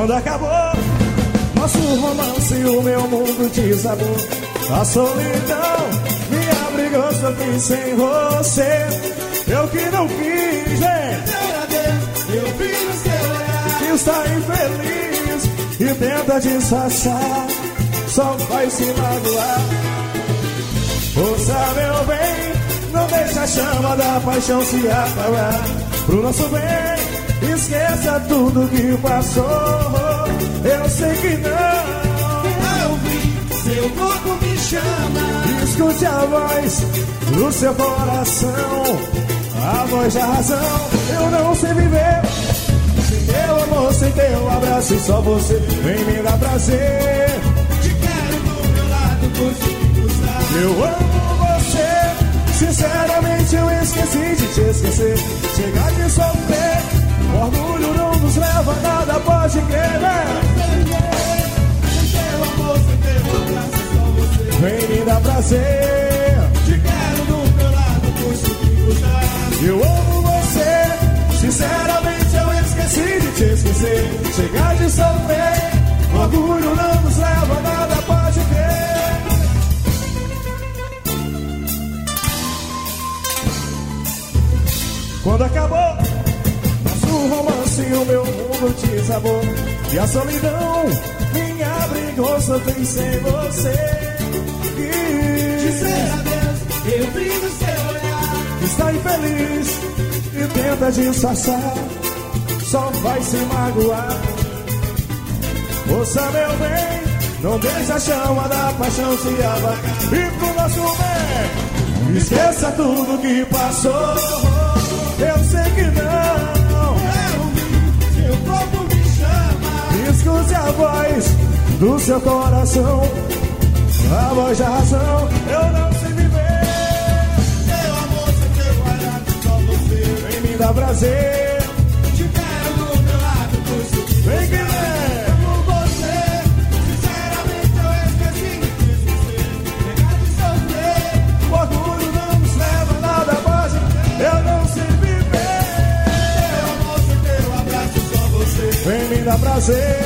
Quando acabou nosso romance, o meu mundo desabou. A solidão me abrigou, sofri sem você. Eu que não quis, eu vi no seu olhar que está infeliz e tenta disfarçar, só vai se magoar. Ouça, meu bem, não deixa a chama da paixão se apagar. Pro nosso bem, esqueça tudo que passou. Eu sei que não. Eu vi, seu corpo me chama. Escute a voz do seu coração, a voz da razão. Eu não sei viver sem teu amor, sem teu abraço, e só você vem me dar prazer. Te quero do meu lado, por que custar. Eu amo você, sinceramente eu esqueci de te esquecer. Chegar de sofrer, o orgulho não nos leva a nada, pode crer, né? Sem teu amor, sem teu abraço, só você vem me dar prazer. Te quero do meu lado, por que custar. Eu amo você, sinceramente eu esqueci de te esquecer. Chegar de sofrer, o orgulho não nos leva a nada, pode crer. Quando acabou nosso romance, o meu mundo desabou. E a solidão me abrigou, sofri sem você. Dizer adeus, eu vi no seu olhar está infeliz e tenta disfarçar, só vai se magoar. Ouça, meu bem, não deixa a chama da paixão se apagar. E pro nosso bem, esqueça tudo que passou. Eu sei que não. Eu vi, seu corpo me chama. Escute a voz do seu coração, a voz da razão. Eu não sei viver. Teu amor, sem teu olhar, só você vem me dar prazer. Te quero do meu lado, por isso que vem que vem. Amo você, sinceramente eu esqueci de te esquecer. Pegar de sofrer, o orgulho não nos leva a nada, pode. Eu não sei viver. Teu amor, sem teu abraço, só você vem me dar prazer.